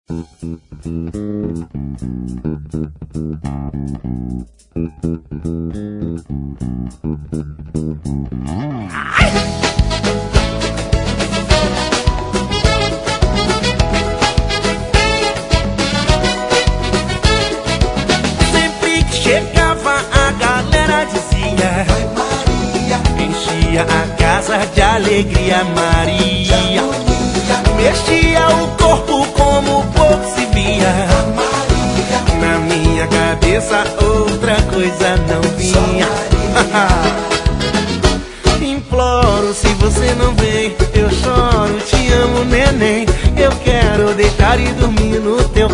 Sempre que chegava a galera dizia: vai Maria. Enchia a casa de alegria, Maria. Mexia o corpo como pouco se via, Maria. Na minha cabeça outra coisa não vinha. Imploro, se você não vem, eu choro, te amo, neném. Eu quero deitar e dormir no teu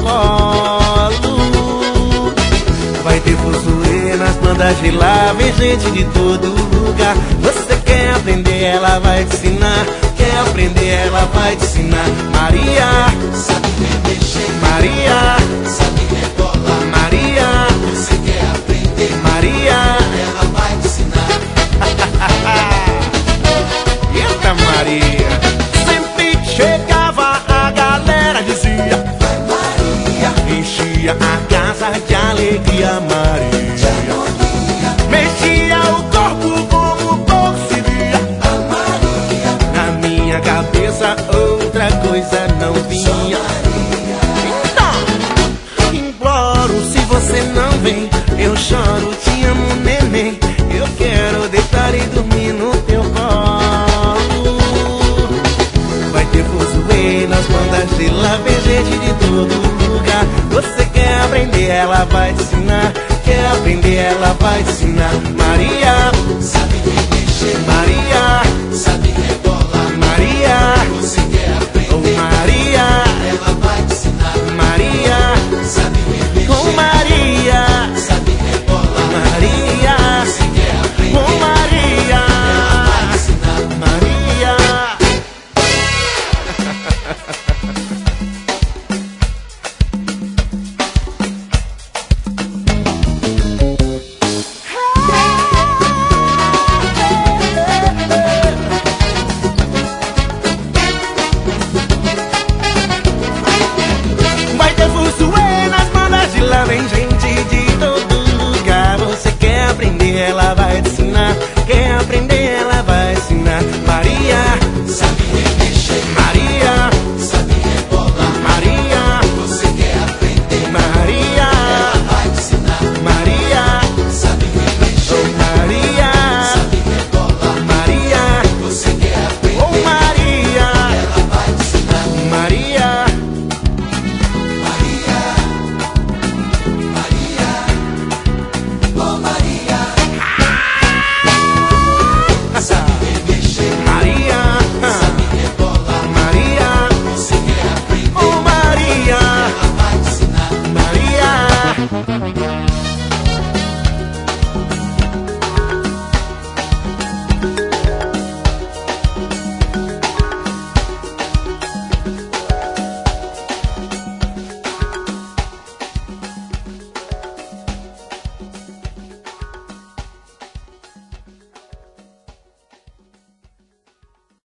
colo. Vai ter fuzuê nas bandas de lá, vem gente de todo lugar. Você quer aprender, ela vai te ensinar. Quer aprender, ela vai te ensinar. Maria, sabe mexer. Maria, sabe rebolar. Maria, você quer aprender. Maria, ela vai te ensinar. Eita Maria. Sempre que chegava a galera dizia: vai Maria. Enchia a casa de alegria, Maria. Mexia o corpo como pouco se via, Maria. na minha cabeça outra coisa não vinha. Então, imploro, se você não vem, eu choro, te amo, neném. Eu quero deitar e dormir no teu colo. Vai ter fuzuê nas bandas de lá, vem gente de todo lugar. Você quer aprender, ela vai te ensinar. Quer aprender, ela vai te ensinar. Maria, sabe mexer. Maria, sabe